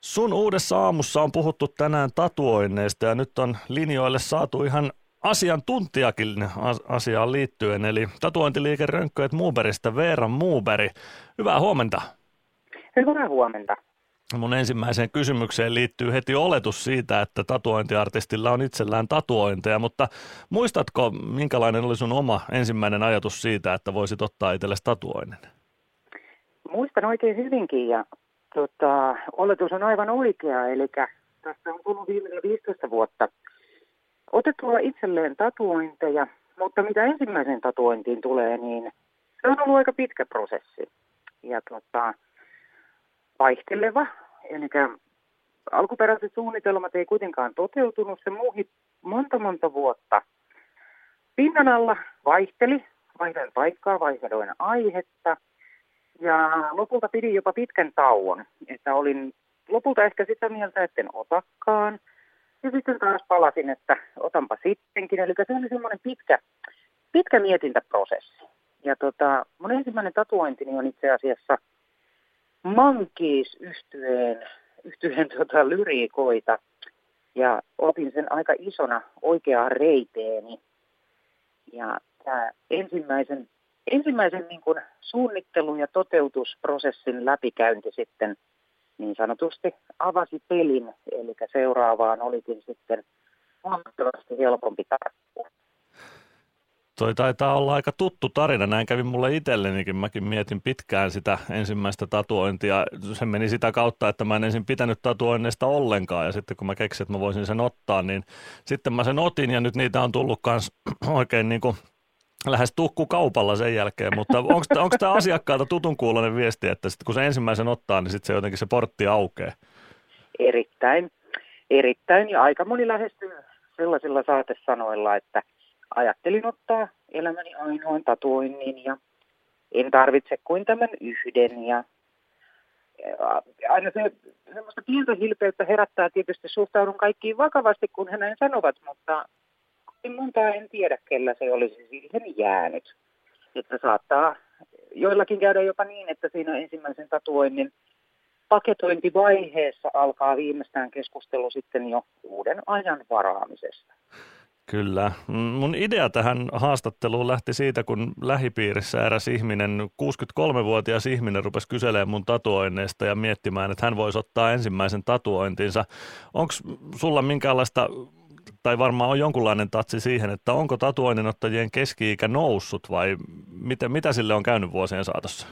Sun uudessa aamussa on puhuttu tänään tatuoinneista ja nyt on linjoille saatu ihan asiantuntijakin asiaan liittyen, eli tatuointiliike Rönkköet Muuberista Veera Muuberi. Hyvää huomenta. Hyvää huomenta. Mun ensimmäiseen kysymykseen liittyy heti oletus siitä, että tatuointiartistilla on itsellään tatuointeja, mutta muistatko, minkälainen oli sun oma ensimmäinen ajatus siitä, että voisit ottaa itsellesi tatuoinnin? Muistan oikein hyvinkin ja oletus on aivan oikea, eli tästä on tullut viimeinen 15 vuotta otettua itselleen tatuointeja, mutta mitä ensimmäiseen tatuointiin tulee, niin se on ollut aika pitkä prosessi ja vaihteleva, eli alkuperäiset suunnitelmat ei kuitenkaan toteutunut, se muuhi monta vuotta. Pinnan alla vaihtelin paikkaa, vaihdoin aihetta ja lopulta pidin jopa pitkän tauon, että olin lopulta ehkä sitä mieltä, etten otakaan. Ja sitten taas palasin, että otanpa sittenkin, eli se oli semmoinen pitkä mietintäprosessi. Ja mun ensimmäinen tatuointini on itse asiassa Monkees-yhtyeen lyriikoita ja otin sen aika isona oikeaan reiteeni. Ja tämä ensimmäisen niin kuin suunnittelu- ja toteutusprosessin läpikäynti sitten niin sanotusti avasi pelin, eli seuraavaan olikin sitten huomattavasti helpompi tarttua. Toi taitaa olla aika tuttu tarina, näin kävi mulle itsellenikin. Mäkin mietin pitkään sitä ensimmäistä tatuointia. Se meni sitä kautta, että mä en ensin pitänyt tatuoinneista ollenkaan ja sitten kun mä keksin, että mä voisin sen ottaa, niin sitten mä sen otin ja nyt niitä on tullut kans oikein niin kuin lähes tukkukaupalla sen jälkeen, mutta onko tämä asiakkaalta tutun kuuloinen viesti, että sitten kun se ensimmäisen ottaa, niin sitten se jotenkin se portti aukeaa? Erittäin ja aika moni lähestyy sellaisilla saatesanoilla, että ajattelin ottaa elämäni ainoan tatuoinnin ja en tarvitse kuin tämän yhden. Ja aina se semmoista pientä hilpeyttä herättää tietysti, suhtaudun kaikkiin vakavasti, kun he näin sanovat, mutta montaa en tiedä, kellä se olisi siihen jäänyt. Että saattaa joillakin käydä jopa niin, että siinä ensimmäisen tatuoinnin paketointivaiheessa alkaa viimeistään keskustelu sitten jo uuden ajan varaamisesta. Kyllä. Mun idea tähän haastatteluun lähti siitä, kun lähipiirissä eräs ihminen, 63-vuotias ihminen, rupesi kyselemään mun tatuoinneista ja miettimään, että hän voisi ottaa ensimmäisen tatuointinsa. Onko sulla minkäänlaista, tai varmaan on jonkunlainen tatsi siihen, että onko tatuoinninottajien keski-ikä noussut vai mitä sille on käynyt vuosien saatossa?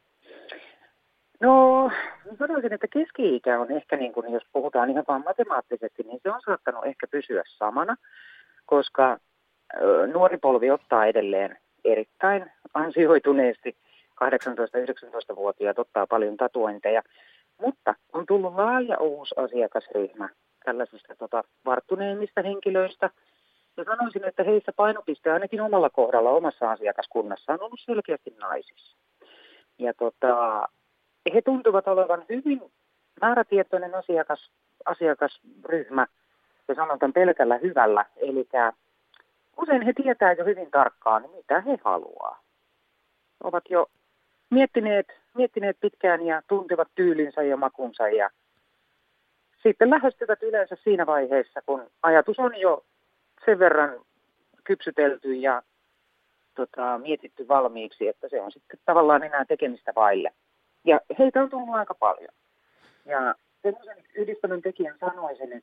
No, sanoisin, että keski-ikä on ehkä, niin kuin, jos puhutaan ihan vaan matemaattisesti, niin se on saattanut ehkä pysyä samana, koska nuori polvi ottaa edelleen erittäin ansioituneesti, 18-19-vuotiaat ottaa paljon tatuointeja, mutta on tullut laaja uusi asiakasryhmä tällaisista varttuneemmista henkilöistä. Ja sanoisin, että heissä painopiste ainakin omalla kohdalla, omassa asiakaskunnassa on ollut selkeästi naisissa. Ja he tuntuvat olevan hyvin määrätietoinen asiakasryhmä, ja sanon tämän pelkällä hyvällä. Eli usein he tietää jo hyvin tarkkaan, mitä he haluaa. Ovat jo miettineet pitkään ja tuntevat tyylinsä ja makunsa ja sitten lähestyvät yleensä siinä vaiheessa, kun ajatus on jo sen verran kypsytelty ja mietitty valmiiksi, että se on sitten tavallaan enää tekemistä vaille. Ja heitä on tullut aika paljon. Ja semmoisen yhdistelmän tekijän sanoisin,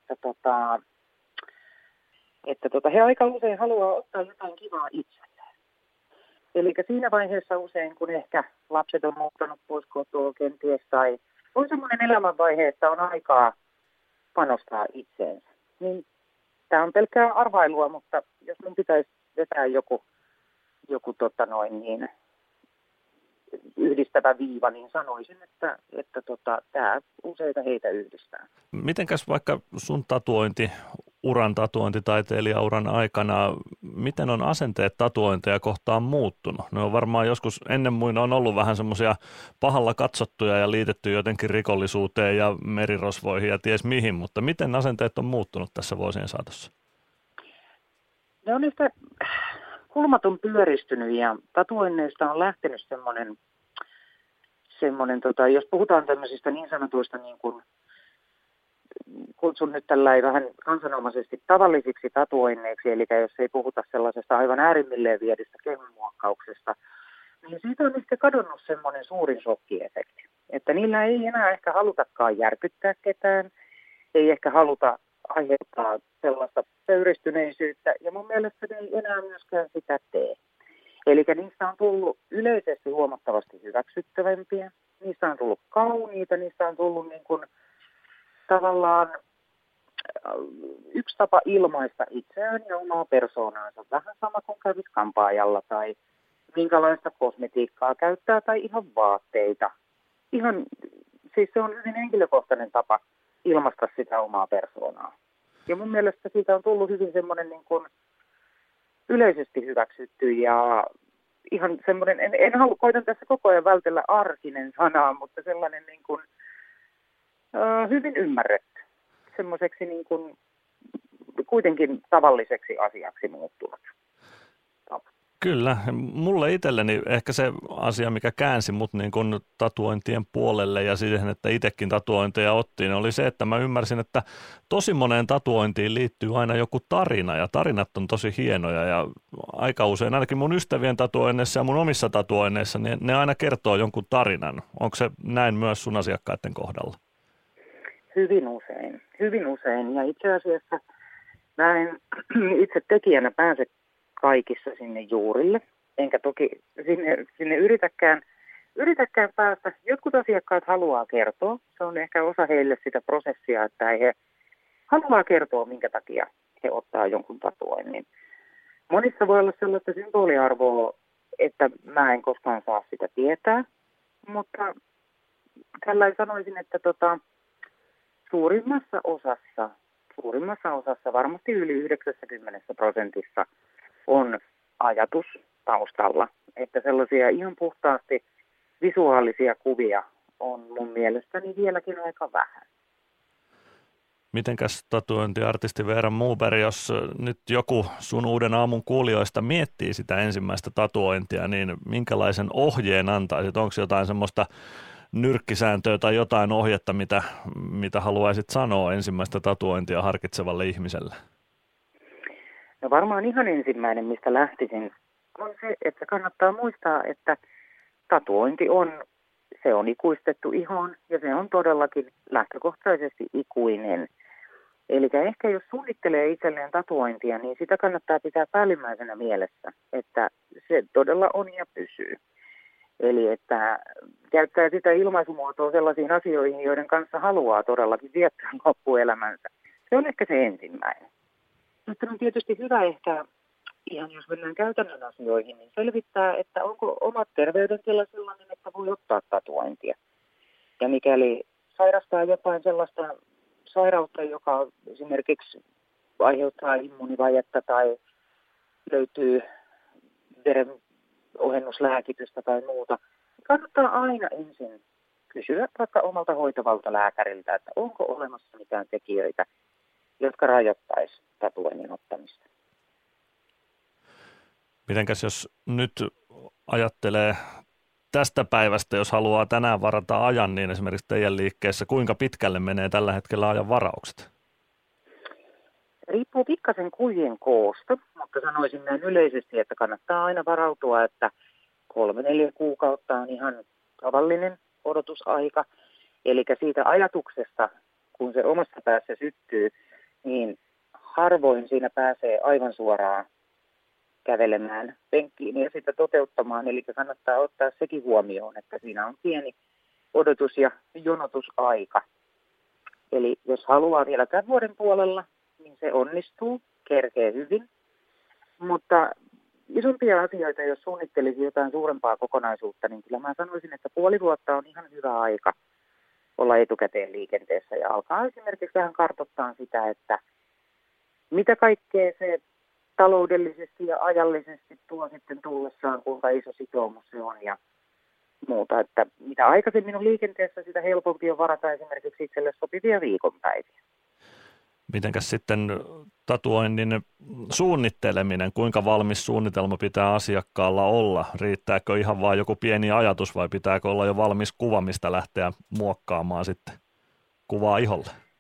että he aika usein haluaa ottaa jotain kivaa itselleen. Eli siinä vaiheessa usein, kun ehkä lapset on muuttanut pois kotoa kenties tai on semmoinen elämänvaihe, että on aikaa panostaa itseensä. Niin tämä on pelkkää arvailua, mutta jos mun pitäisi vetää joku yhdistävä viiva, niin sanoisin, että tämä useita heitä yhdistää. Mitenkäs vaikka sun taituointitaiteilijauran aikana, miten on asenteet tatuointeja kohtaan muuttunut? Ne on varmaan joskus ennen muina on ollut vähän semmoisia pahalla katsottuja ja liitetty jotenkin rikollisuuteen ja merirosvoihin ja ties mihin, mutta miten asenteet on muuttunut tässä vuosien saatossa? Ne on ehkä kulmat on pyöristynyt ja tatuoinneista on lähtenyt semmoinen jos puhutaan tämmöisistä niin sanotuista niin kuin kutsun nyt tällä vähän kansanomaisesti tavallisiksi tatuoinneiksi, eli jos ei puhuta sellaisesta aivan äärimmilleen viedystä kehomuokkauksesta, niin siitä on ehkä kadonnut semmoinen suurin shokkiefekti. Että niillä ei enää ehkä halutakaan järkyttää ketään, ei ehkä haluta aiheuttaa sellaista pöyristyneisyyttä, ja mun mielestä ne ei enää myöskään sitä tee. Eli niistä on tullut yleisesti huomattavasti hyväksyttävämpiä, niistä on tullut kauniita, niistä on tullut niin kuin tavallaan yksi tapa ilmaista itseään ja omaa persoonaansa. Vähän sama kuin kävisi kampaajalla tai minkälaista kosmetiikkaa käyttää tai ihan vaatteita. Siis se on hyvin henkilökohtainen tapa ilmaista sitä omaa persoonaa. Ja mun mielestä siitä on tullut hyvin semmoinen niin kuin yleisesti hyväksytty ja ihan semmoinen, koitan tässä koko ajan vältellä arkinen sanaa, mutta sellainen niin kuin, hyvin ymmärretty. Semmoiseksi niin kuin kuitenkin tavalliseksi asiaksi muuttunut. Kyllä. Mulle itselleni ehkä se asia, mikä käänsi mut niin kuin tatuointien puolelle ja siihen, että itsekin tatuointeja ottiin, oli se, että mä ymmärsin, että tosi moneen tatuointiin liittyy aina joku tarina ja tarinat on tosi hienoja ja aika usein ainakin mun ystävien tatuoinneissa ja mun omissa tatuoinneissa, niin ne aina kertoo jonkun tarinan. Onko se näin myös sun asiakkaiden kohdalla? Hyvin usein ja itse asiassa mä en itse tekijänä pääse kaikissa sinne juurille, enkä toki sinne yritäkään päästä. Jotkut asiakkaat haluaa kertoa, se on ehkä osa heille sitä prosessia, että he haluaa kertoa, minkä takia he ottaa jonkun tatuoinnin. Monissa voi olla sellaista symboliarvoa, että mä en koskaan saa sitä tietää, mutta tällä sanoisin, että suurimmassa osassa, varmasti yli 90% on ajatus taustalla, että sellaisia ihan puhtaasti visuaalisia kuvia on mun mielestäni vieläkin aika vähän. Mitenkäs tatuointiartisti Veera Moberg, jos nyt joku sun Uuden aamun kuulijoista miettii sitä ensimmäistä tatuointia, niin minkälaisen ohjeen antaisit? Onko jotain semmoista nyrkkisääntöä tai jotain ohjetta, mitä haluaisit sanoa ensimmäistä tatuointia harkitsevalle ihmiselle? No varmaan ihan ensimmäinen, mistä lähtisin, on se, että kannattaa muistaa, että tatuointi on ikuistettu ihoon ja se on todellakin lähtökohtaisesti ikuinen. Eli ehkä jos suunnittelee itselleen tatuointia, niin sitä kannattaa pitää päällimmäisenä mielessä, että se todella on ja pysyy. Eli että käyttää sitä ilmaisumuotoa sellaisiin asioihin, joiden kanssa haluaa todellakin viettää loppuelämänsä. Se on ehkä se ensimmäinen. Mutta on tietysti hyvä ehkä, ihan jos mennään käytännön asioihin, niin selvittää, että onko oma terveydentila sellainen, että voi ottaa tatuointia. Ja mikäli sairastaa jotain sellaista sairautta, joka esimerkiksi aiheuttaa immuunivajetta tai löytyy verenohennuslääkitystä tai muuta, niin kannattaa aina ensin kysyä vaikka omalta hoitavalta lääkäriltä, että onko olemassa mitään tekijöitä, jotka rajoittaisi tatuoinnin ottamista. Mitenkäs jos nyt ajattelee tästä päivästä, jos haluaa tänään varata ajan, niin esimerkiksi teidän liikkeessä, kuinka pitkälle menee tällä hetkellä ajan varaukset? Riippuu pikkasen kuvien koosta, mutta sanoisin näin yleisesti, että kannattaa aina varautua, että 3-4 kuukautta on ihan tavallinen odotusaika. Eli siitä ajatuksesta, kun se omassa päässä syttyy, niin harvoin siinä pääsee aivan suoraan kävelemään penkkiin ja sitä toteuttamaan. Eli kannattaa ottaa sekin huomioon, että siinä on pieni odotus- ja jonotusaika. Eli jos haluaa vielä tämän vuoden puolella, niin se onnistuu, kerkee hyvin. Mutta isompia asioita, jos suunnittelisi jotain suurempaa kokonaisuutta, niin kyllä mä sanoisin, että puoli vuotta on ihan hyvä aika olla etukäteen liikenteessä ja alkaa esimerkiksi vähän kartoittaa sitä, että mitä kaikkea se taloudellisesti ja ajallisesti tuo sitten tullessaan, kuinka iso sitoumus se on ja muuta. Että mitä aikaisemmin on liikenteessä, sitä helpompi on varata esimerkiksi itselle sopivia viikonpäiviä. Mitenkäs sitten tatuoinnin suunnitteleminen, kuinka valmis suunnitelma pitää asiakkaalla olla? Riittääkö ihan vain joku pieni ajatus vai pitääkö olla jo valmis kuva, mistä lähteä muokkaamaan sitten kuvaa iholle?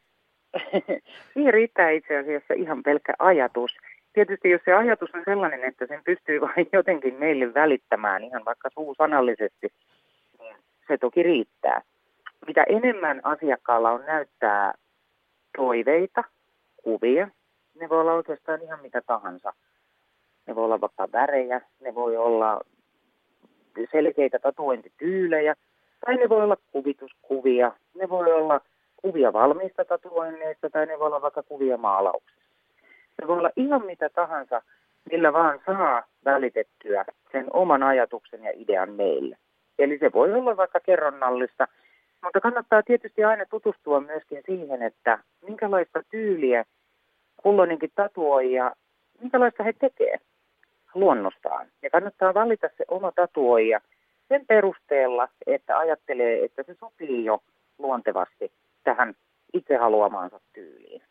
Siihen riittää itse asiassa ihan pelkkä ajatus. Tietysti jos se ajatus on sellainen, että sen pystyy vain jotenkin meille välittämään ihan vaikka suusanallisesti, niin se toki riittää. Mitä enemmän asiakkaalla on näyttää toiveita, kuvia, ne voi olla oikeastaan ihan mitä tahansa. Ne voi olla vaikka värejä, ne voi olla selkeitä tatuointityylejä, tai ne voi olla kuvituskuvia, ne voi olla kuvia valmiista tatuoinneista, tai ne voi olla vaikka kuvia maalauksista. Se voi olla ihan mitä tahansa, millä vaan saa välitettyä sen oman ajatuksen ja idean meille. Eli se voi olla vaikka kerronnallista, mutta kannattaa tietysti aina tutustua myöskin siihen, että minkälaista tyyliä kulloinenkin tatuoija, minkälaista he tekee luonnostaan. Ja kannattaa valita se oma tatuoija sen perusteella, että ajattelee, että se sopii jo luontevasti tähän itse haluamaansa tyyliin.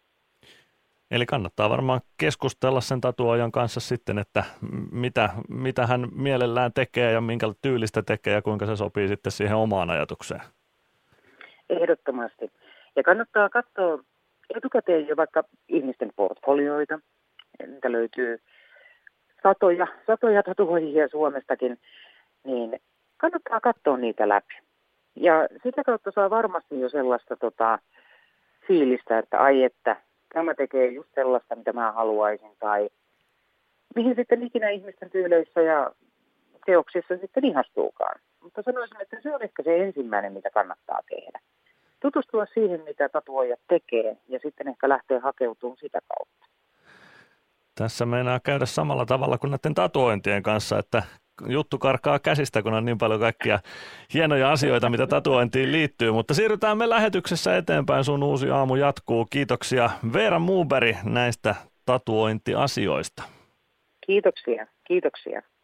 Eli kannattaa varmaan keskustella sen tatuoijan kanssa sitten, että mitä hän mielellään tekee ja minkä tyylistä tekee ja kuinka se sopii sitten siihen omaan ajatukseen. Ehdottomasti. Ja kannattaa katsoa etukäteen jo vaikka ihmisten portfolioita. Niitä löytyy satoja tatuoijia Suomestakin, niin kannattaa katsoa niitä läpi. Ja sitä kautta saa varmasti jo sellaista fiilistä, että että tämä tekee just sellaista, mitä mä haluaisin, tai mihin sitten ikinä ihmisten tyyleissä ja teoksissa sitten ihastuukaan. Mutta sanoisin, että se on ehkä se ensimmäinen, mitä kannattaa tehdä. Tutustua siihen, mitä tatuoijat tekee, ja sitten ehkä lähtee hakeutumaan sitä kautta. Tässä meinaa käydä samalla tavalla kuin näiden tatuointien kanssa, että juttu karkaa käsistä, kun on niin paljon kaikkia hienoja asioita, mitä tatuointiin liittyy. Mutta siirrytään me lähetyksessä eteenpäin. Sun uusi aamu jatkuu. Kiitoksia Veera Moberg näistä tatuointiasioista. Kiitoksia.